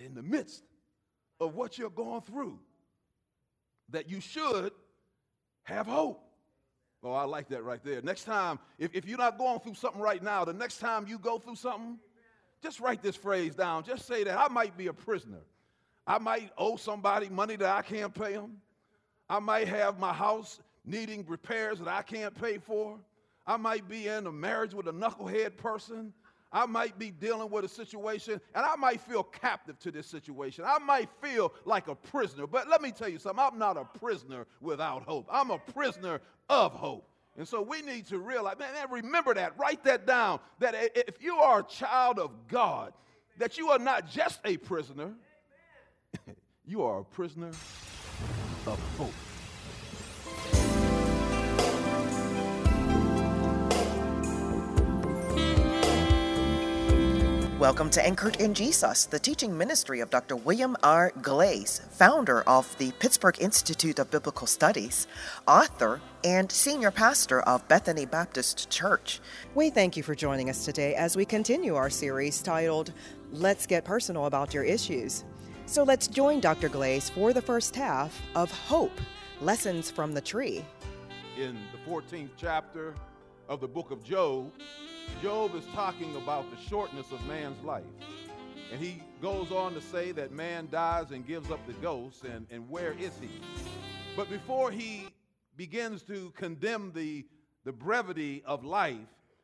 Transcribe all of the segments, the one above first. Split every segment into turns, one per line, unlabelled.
that in the midst of what you're going through, that you should have hope. Oh, I like that right there. Next time, if you're not going through something right now, the next time you go through something, just write this phrase down. Just say that I might be a prisoner. I might owe somebody money that I can't pay them. I might have my house needing repairs that I can't pay for. I might be in a marriage with a knucklehead person. I might be dealing with a situation, and I might feel captive to this situation. I might feel like a prisoner. But let me tell you something. I'm not a prisoner without hope. I'm a prisoner of hope. And so we need to realize, man, remember that. Write that down, that if you are a child of God, that you are not just a prisoner. You are a prisoner of hope.
Welcome to Anchored in Jesus, the teaching ministry of Dr. William R. Glaze, founder of the Pittsburgh Institute of Biblical Studies, author, and senior pastor of Bethany Baptist Church.
We thank you for joining us today as we continue our series titled, Let's Get Personal About Your Issues. So let's join Dr. Glaze for the first half of Hope, Lessons from the Tree.
In the 14th chapter of the book of Job, Job is talking about the shortness of man's life. And he goes on to say that man dies and gives up the ghost, and where is he? But before he begins to condemn the brevity of life,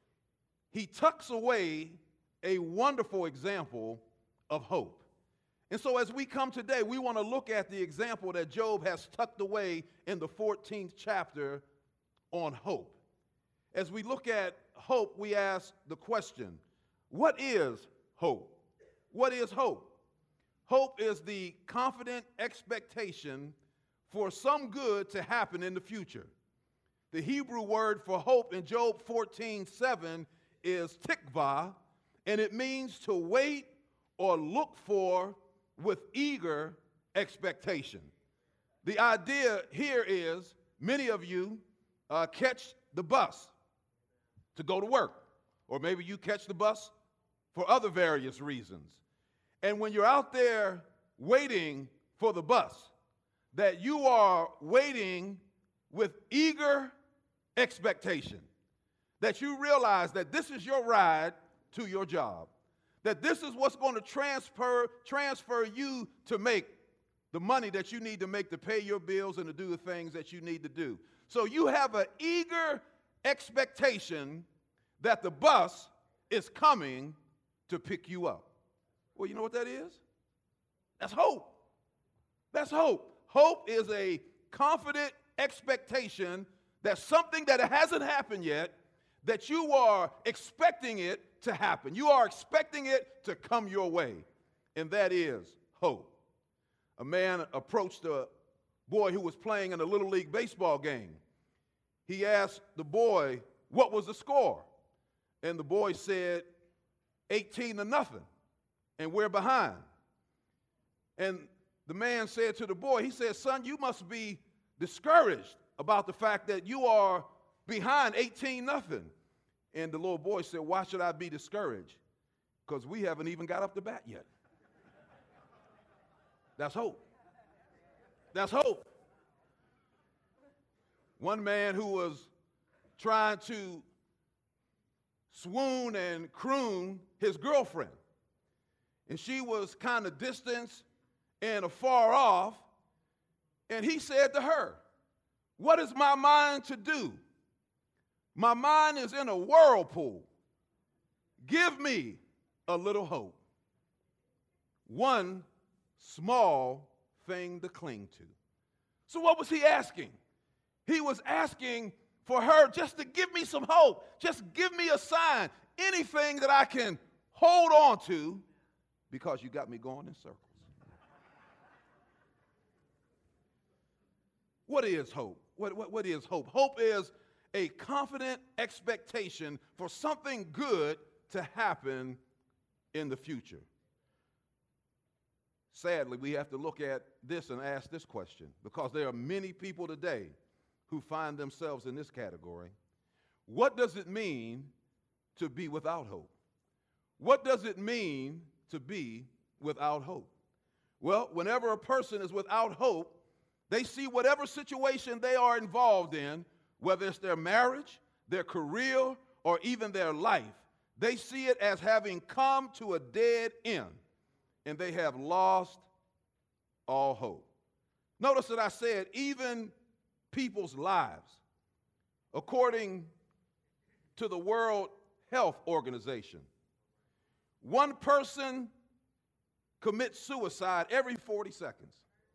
he tucks away a wonderful example of hope. And so as we come today, we want to look at the example that Job has tucked away in the 14th chapter on hope. As we look at hope, we ask the question, what is hope? What is hope? Hope is the confident expectation for some good to happen in the future. The Hebrew word for hope in Job 14:7 is tikvah, and it means to wait or look for with eager expectation. The idea here is many of you catch the bus to go to work, or maybe you catch the bus for other various reasons. And when you're out there waiting for the bus, that you are waiting with eager expectation, that you realize that this is your ride to your job, that this is what's going to transfer you to make the money that you need to make to pay your bills and to do the things that you need to do. So you have an eager expectation that the bus is coming to pick you up. Well, you know what that is? That's hope. That's hope. Hope is a confident expectation that something that hasn't happened yet, that you are expecting it to happen. You are expecting it to come your way, and that is hope. A man approached a boy who was playing in a Little League baseball game. He asked the boy, what was the score? And the boy said, 18-0, and we're behind. And the man said to the boy, he said, son, you must be discouraged about the fact that you are behind 18-0. And the little boy said, why should I be discouraged? Because we haven't even got up to bat yet. That's hope. That's hope. One man who was trying to swoon and croon his girlfriend, and she was kind of distant and afar off, and he said to her, what is my mind to do? My mind is in a whirlpool. Give me a little hope. One small thing to cling to. So what was he asking? He was asking for her just to give me some hope. Just give me a sign, anything that I can hold on to, because you got me going in circles. What is hope? What is hope? Hope is a confident expectation for something good to happen in the future. Sadly, we have to look at this and ask this question, because there are many people today who find themselves in this category. What does it mean to be without hope? What does it mean to be without hope? Well, whenever a person is without hope, they see whatever situation they are involved in, whether it's their marriage, their career, or even their life, they see it as having come to a dead end, and they have lost all hope. Notice that I said even people's lives. According to the World Health Organization, one person commits suicide every 40 seconds.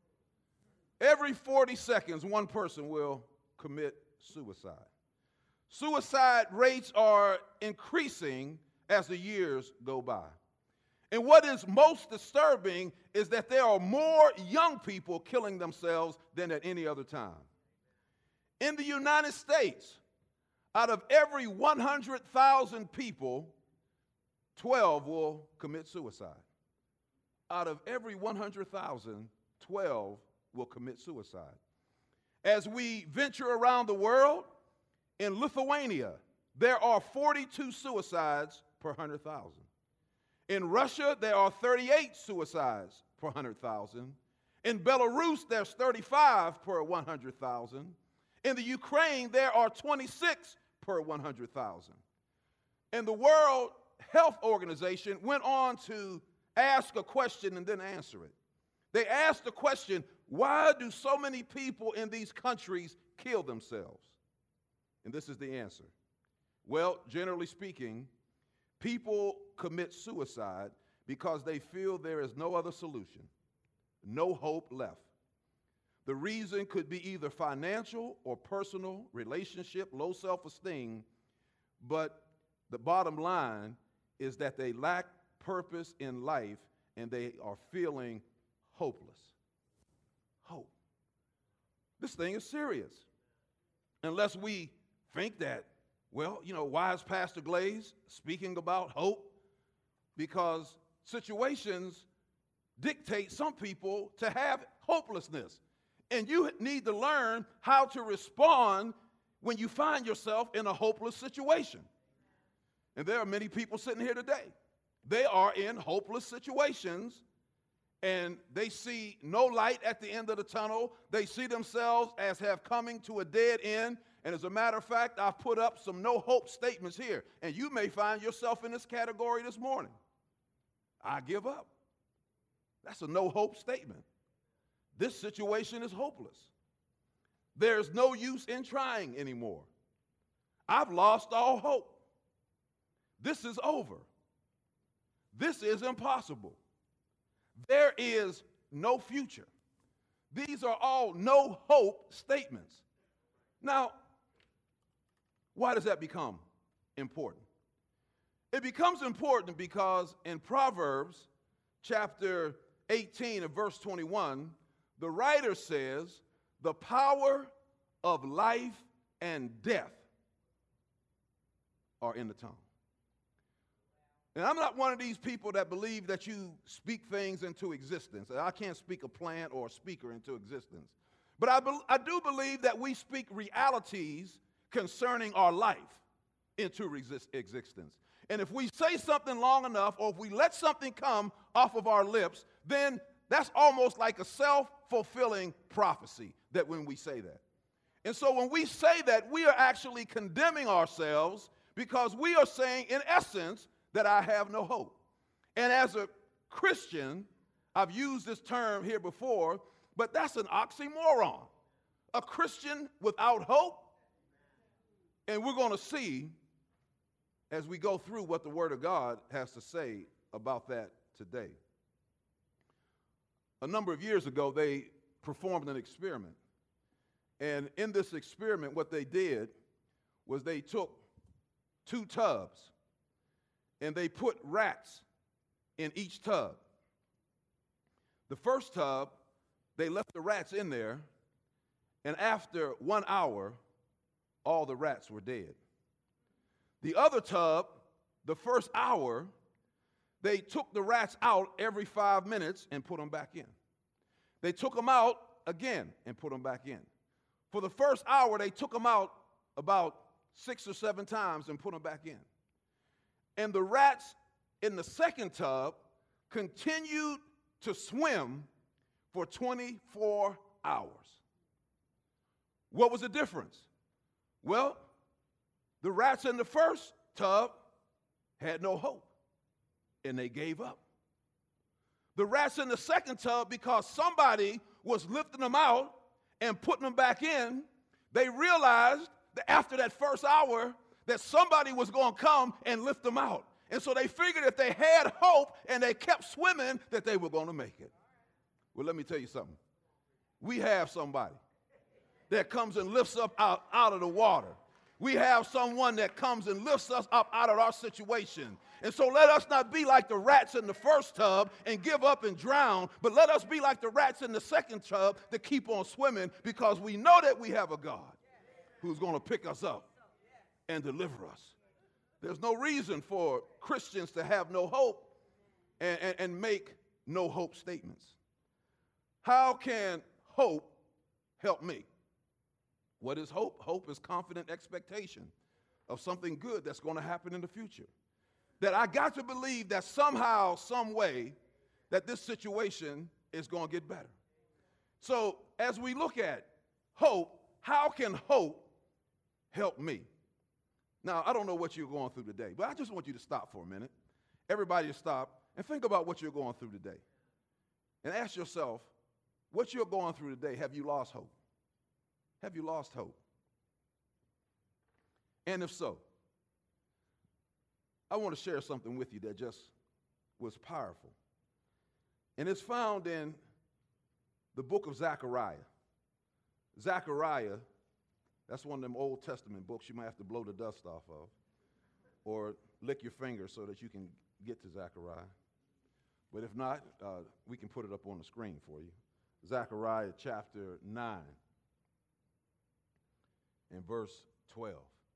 Every 40 seconds, one person will commit suicide. Suicide rates are increasing as the years go by. And what is most disturbing is that there are more young people killing themselves than at any other time. In the United States, out of every 100,000 people, 12 will commit suicide. Out of every 100,000, 12 will commit suicide. As we venture around the world, in Lithuania, there are 42 suicides per 100,000. In Russia, there are 38 suicides per 100,000. In Belarus, there's 35 per 100,000. In the Ukraine, there are 26 per 100,000. And the World Health Organization went on to ask a question and then answer it. They asked the question, why do so many people in these countries kill themselves? And this is the answer. Well, generally speaking, people commit suicide because they feel there is no other solution, no hope left. The reason could be either financial or personal, relationship, low self-esteem, but the bottom line is that they lack purpose in life and they are feeling hopeless. Hope. This thing is serious. Unless we think that, well, why is Pastor Glaze speaking about hope? Because situations dictate some people to have hopelessness. And you need to learn how to respond when you find yourself in a hopeless situation. And there are many people sitting here today. They are in hopeless situations, and they see no light at the end of the tunnel. They see themselves as have coming to a dead end. And as a matter of fact, I've put up some no hope statements here. And you may find yourself in this category this morning. I give up. That's a no hope statement. This situation is hopeless. There's no use in trying anymore. I've lost all hope. This is over. This is impossible. There is no future. These are all no hope statements. Now, why does that become important? It becomes important because in Proverbs chapter 18 and verse 21, the writer says, the power of life and death are in the tongue. And I'm not one of these people that believe that you speak things into existence. I can't speak a plant or a speaker into existence. But I do believe that we speak realities concerning our life into existence. And if we say something long enough, or if we let something come off of our lips, then that's almost like a self-fulfilling prophecy that when we say that. And so when we say that, we are actually condemning ourselves because we are saying, in essence, that I have no hope. And as a Christian, I've used this term here before, but that's an oxymoron. A Christian without hope? And we're going to see as we go through what the Word of God has to say about that today. A number of years ago, they performed an experiment. And in this experiment, what they did was they took 2 tubs and they put rats in each tub. The first tub, they left the rats in there, and after 1 hour, all the rats were dead. The other tub, the first hour, they took the rats out every 5 minutes and put them back in. They took them out again and put them back in. For the first hour, they took them out about 6 or 7 times and put them back in. And the rats in the second tub continued to swim for 24 hours. What was the difference? Well, the rats in the first tub had no hope, and they gave up. The rats in the second tub, because somebody was lifting them out and putting them back in, they realized that after that first hour that somebody was going to come and lift them out. And so they figured if they had hope and they kept swimming, that they were going to make it. Well, let me tell you something. We have somebody that comes and lifts us up out of the water. We have someone that comes and lifts us up out of our situation. And so let us not be like the rats in the first tub and give up and drown, but let us be like the rats in the second tub to keep on swimming, because we know that we have a God who's going to pick us up and deliver us. There's no reason for Christians to have no hope and make no hope statements. How can hope help me? What is hope? Hope is confident expectation of something good that's going to happen in the future. That I got to believe that somehow, some way, that this situation is going to get better. So as we look at hope, how can hope help me? Now, I don't know what you're going through today, but I just want you to stop for a minute. Everybody to stop and think about what you're going through today. And ask yourself, what you're going through today, have you lost hope? Have you lost hope? And if so, I want to share something with you that just was powerful. And it's found in the book of Zechariah. Zechariah, that's one of them Old Testament books you might have to blow the dust off of, or lick your fingers so that you can get to Zechariah. But if not, we can put it up on the screen for you. Zechariah chapter 9 and verse 12.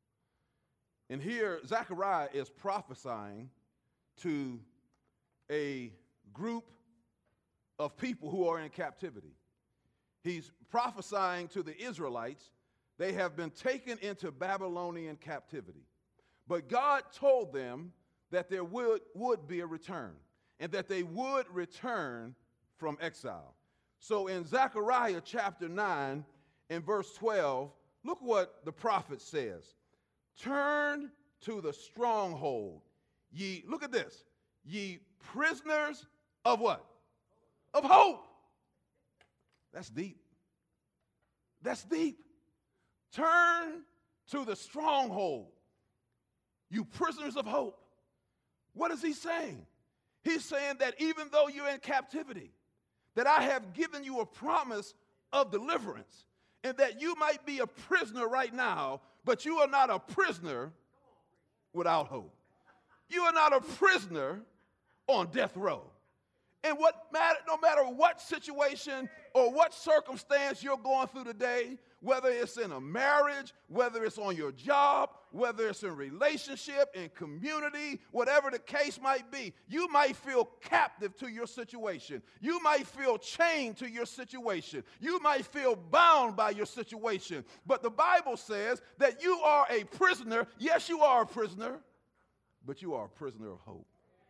And here, Zechariah is prophesying to a group of people who are in captivity. He's prophesying to the Israelites. They have been taken into Babylonian captivity. But God told them that there would be a return, and that they would return from exile. So in Zechariah chapter 9 and verse 12, look what the prophet says. Turn to the stronghold, ye, look at this, ye prisoners of what? Of hope. That's deep. That's deep. Turn to the stronghold, you prisoners of hope. What is he saying? He's saying that even though you're in captivity, that I have given you a promise of deliverance, and that you might be a prisoner right now, but you are not a prisoner without hope. You are not a prisoner on death row. And no matter what situation or what circumstance you're going through today, whether it's in a marriage, whether it's on your job, whether it's in relationship, in community, whatever the case might be, you might feel captive to your situation. You might feel chained to your situation. You might feel bound by your situation. But the Bible says that you are a prisoner. Yes, you are a prisoner, but you are a prisoner of hope.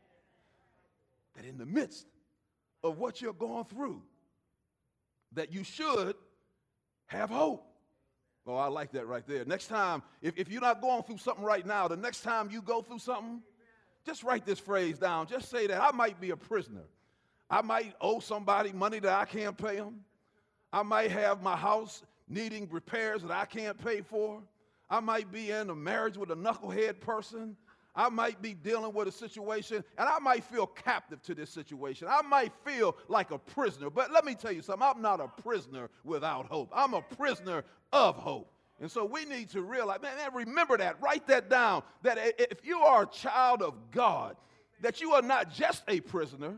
That in the midst of what you're going through, that you should have hope. Oh, I like that right there. Next time, if you're not going through something right now, the next time you go through something, just write this phrase down. Just say that I might be a prisoner. I might owe somebody money that I can't pay them. I might have my house needing repairs that I can't pay for. I might be in a marriage with a knucklehead person. I might be dealing with a situation, and I might feel captive to this situation. I might feel like a prisoner. But let me tell you something. I'm not a prisoner without hope. I'm a prisoner of hope. And so we need to realize, man, remember that. Write that down, that if you are a child of God, that you are not just a prisoner.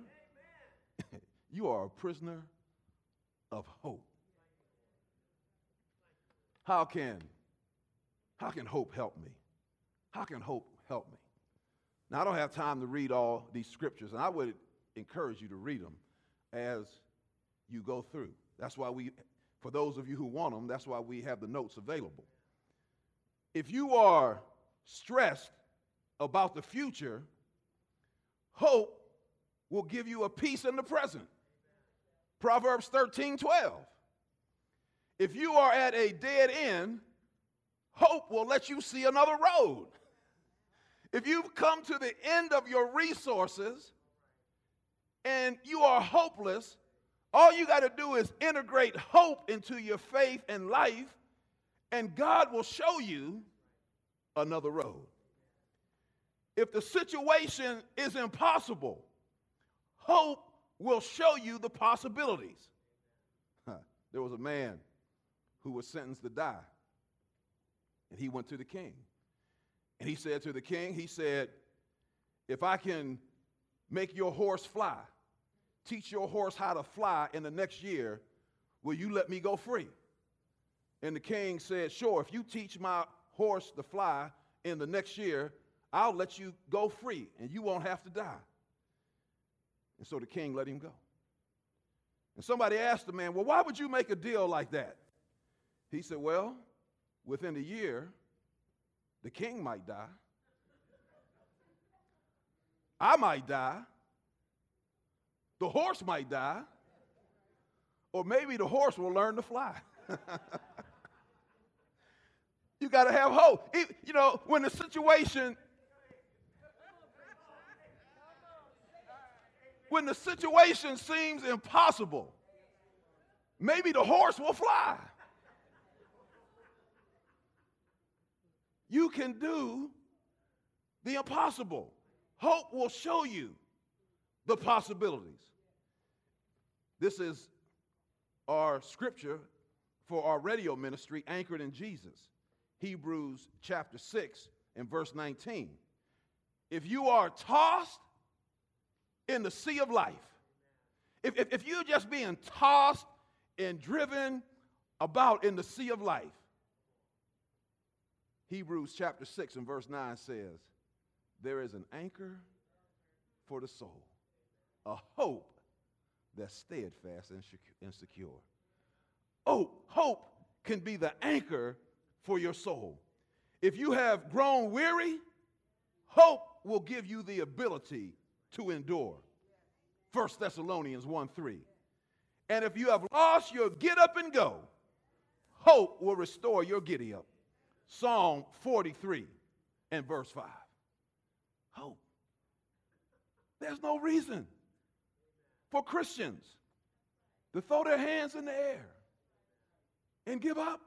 You are a prisoner of hope. How can hope help me? How can hope help me? Now, I don't have time to read all these scriptures, and I would encourage you to read them as you go through. That's why for those of you who want them, that's why we have the notes available. If you are stressed about the future, hope will give you a peace in the present. Proverbs 13:12. If you are at a dead end, hope will let you see another road. If you've come to the end of your resources and you are hopeless, all you got to do is integrate hope into your faith and life, and God will show you another road. If the situation is impossible, hope will show you the possibilities. There was a man who was sentenced to die, and he went to the king. And he said to the king, he said, if I can make your horse fly, teach your horse how to fly in the next year, will you let me go free? And the king said, sure, if you teach my horse to fly in the next year, I'll let you go free and you won't have to die. And so the king let him go. And somebody asked the man, well, why would you make a deal like that? He said, well, within a year, the king might die. I might die. The horse might die. Or maybe the horse will learn to fly. You got to have hope. You know, when the situation seems impossible, maybe the horse will fly. You can do the impossible. Hope will show you the possibilities. This is our scripture for our radio ministry, Anchored in Jesus. Hebrews chapter 6 and verse 19. If you are tossed in the sea of life, if you're just being tossed and driven about in the sea of life, Hebrews chapter 6 and verse 9 says, there is an anchor for the soul, a hope that's steadfast and secure. Oh, hope can be the anchor for your soul. If you have grown weary, hope will give you the ability to endure. 1 Thessalonians 1:3. And if you have lost your get up and go, hope will restore your giddy up. Psalm 43 and verse 5. Hope. There's no reason for Christians to throw their hands in the air and give up.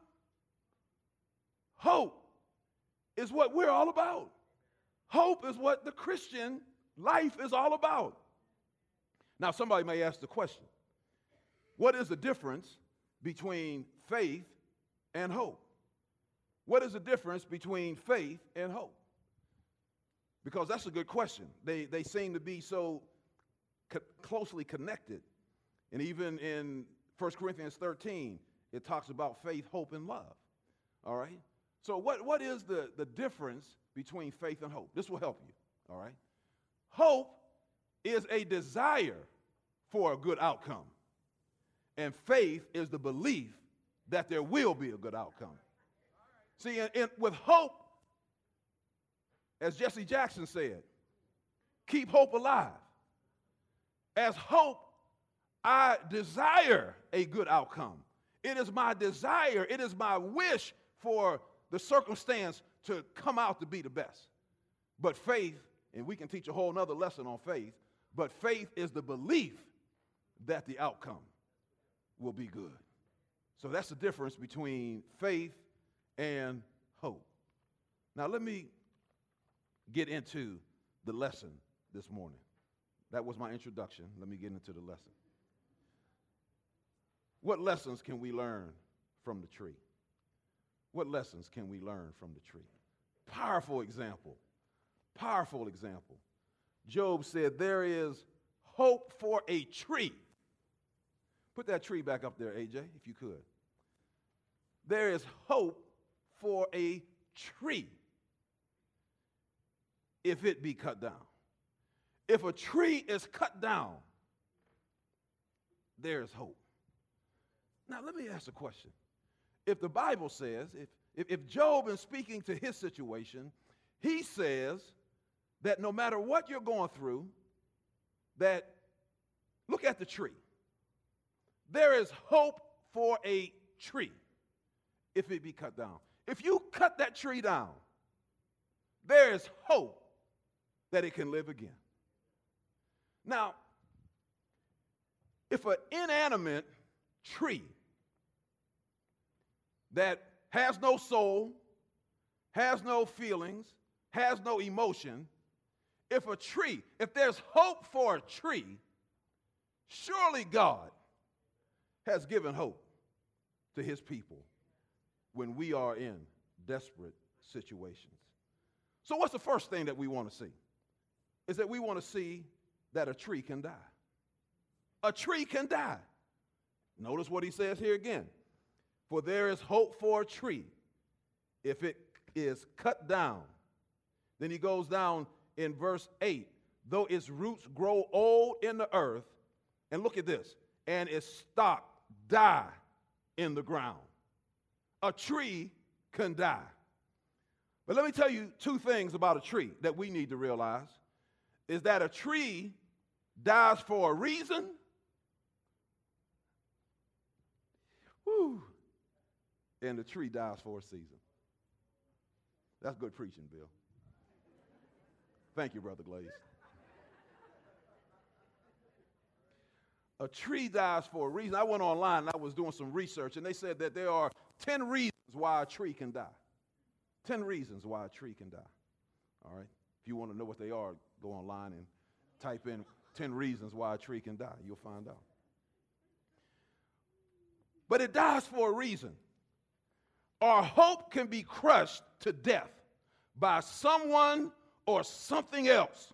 Hope is what we're all about. Hope is what the Christian life is all about. Now, somebody may ask the question, what is the difference between faith and hope? What is the difference between faith and hope? Because that's a good question. They seem to be so closely connected. And even in 1 Corinthians 13, it talks about faith, hope, and love. All right? So what is the difference between faith and hope? This will help you. All right? Hope is a desire for a good outcome. And faith is the belief that there will be a good outcome. See, with hope, as Jesse Jackson said, keep hope alive. As hope, I desire a good outcome. It is my desire, it is my wish for the circumstance to come out to be the best. But faith, and we can teach a whole nother lesson on faith, but faith is the belief that the outcome will be good. So that's the difference between faith and hope. Now let me get into the lesson this morning. That was my introduction. Let me get into the lesson. What lessons can we learn from the tree? What lessons can we learn from the tree? Powerful example. Powerful example. Job said, there is hope for a tree. Put that tree back up there, AJ, if you could. There is hope for a tree if it be cut down. If a tree is cut down, there is hope. Now, let me ask a question. If the Bible says, if Job is speaking to his situation, he says that no matter what you're going through, that look at the tree. there is hope for a tree if it be cut down. If you cut that tree down, there is hope that it can live again. Now, if an inanimate tree that has no soul, has no feelings, has no emotion, if there's hope for a tree, surely God has given hope to his people when we are in desperate situations. So what's the first thing that we want to see? Is that we want to see that a tree can die. A tree can die. Notice what he says here again. For there is hope for a tree if it is cut down. Then he goes down in verse 8. Though its roots grow old in the earth, and look at this, and its stock die in the ground. A tree can die. But let me tell you two things about a tree that we need to realize. Is that a tree dies for a reason. Whew. And the tree dies for a season. That's good preaching, Bill. Thank you, Brother Glaze. A tree dies for a reason. I went online and I was doing some research, and they said that there are 10 reasons why a tree can die. 10 reasons why a tree can die. All right? If you want to know what they are, go online and type in 10 reasons why a tree can die. You'll find out. But it dies for a reason. Our hope can be crushed to death by someone or something else.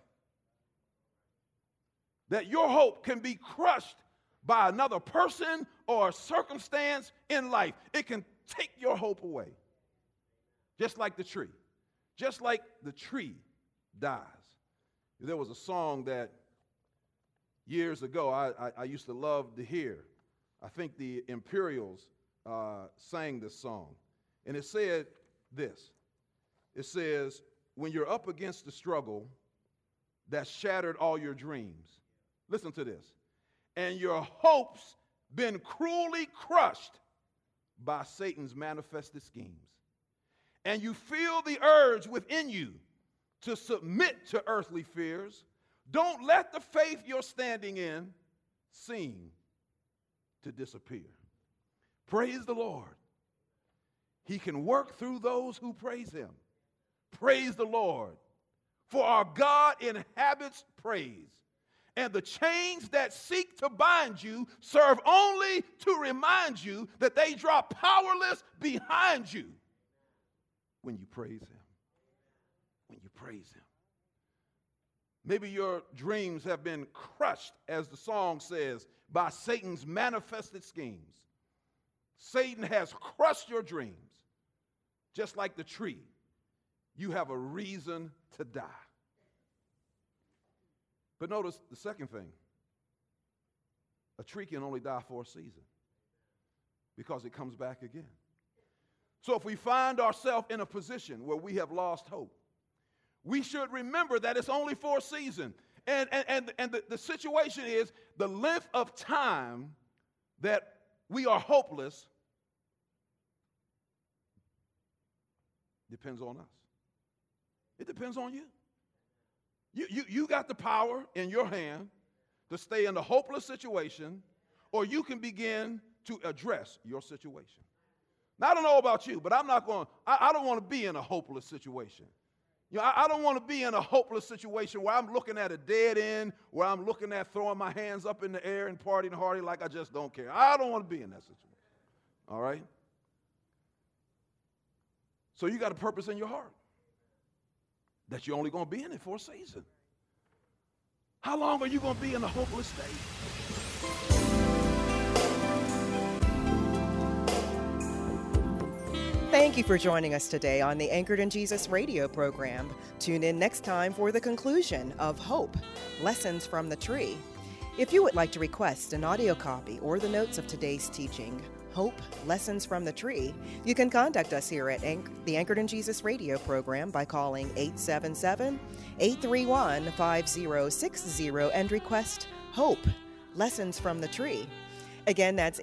That your hope can be crushed by another person or a circumstance in life. It can take your hope away. Just like the tree. Just like the tree dies. There was a song that years ago I used to love to hear. I think the Imperials sang this song. And it said this. It says, when you're up against the struggle that shattered all your dreams, listen to this, and your hopes been cruelly crushed by Satan's manifested schemes, and you feel the urge within you to submit to earthly fears, don't let the faith you're standing in seem to disappear. Praise the Lord. He can work through those who praise him. Praise the Lord. For our God inhabits praise. And the chains that seek to bind you serve only to remind you that they drop powerless behind you when you praise him. When you praise him. Maybe your dreams have been crushed, as the song says, by Satan's manifested schemes. Satan has crushed your dreams. Just like the tree, you have a reason to die. But notice the second thing. A tree can only die for a season because it comes back again. So if we find ourselves in a position where we have lost hope, we should remember that it's only for a season. And the situation is the length of time that we are hopeless depends on us. It depends on you. You got the power in your hand to stay in a hopeless situation, or you can begin to address your situation. Now, I don't know about you, but I don't want to be in a hopeless situation. You know, I don't want to be in a hopeless situation where I'm looking at a dead end, where I'm looking at throwing my hands up in the air and partying hardy like I just don't care. I don't want to be in that situation. All right? So you got a purpose in your heart that you're only going to be in it for a season. How long are you going to be in a hopeless state?
Thank you for joining us today on the Anchored in Jesus radio program. Tune in next time for the conclusion of Hope, Lessons from the Tree. If you would like to request an audio copy or the notes of today's teaching, Hope, Lessons from the Tree, you can contact us here at the Anchored in Jesus radio program by calling 877-831-5060 and request Hope, Lessons from the Tree. Again, that's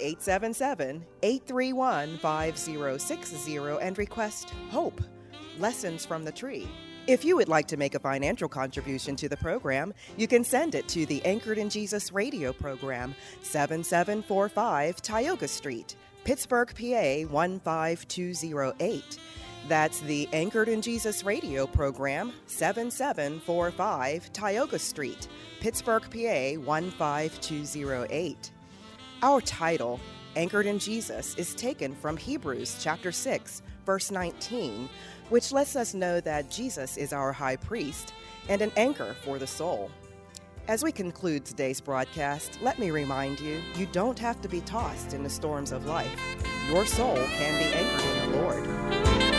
877-831-5060 and request HOPE, Lessons from the Tree. If you would like to make a financial contribution to the program, you can send it to the Anchored in Jesus radio program, 7745 Tioga Street, Pittsburgh, PA 15208. That's the Anchored in Jesus radio program, 7745 Tioga Street, Pittsburgh, PA 15208. Our title, Anchored in Jesus, is taken from Hebrews chapter 6, verse 19, which lets us know that Jesus is our high priest and an anchor for the soul. As we conclude today's broadcast, let me remind you, you don't have to be tossed in the storms of life. Your soul can be anchored in the Lord.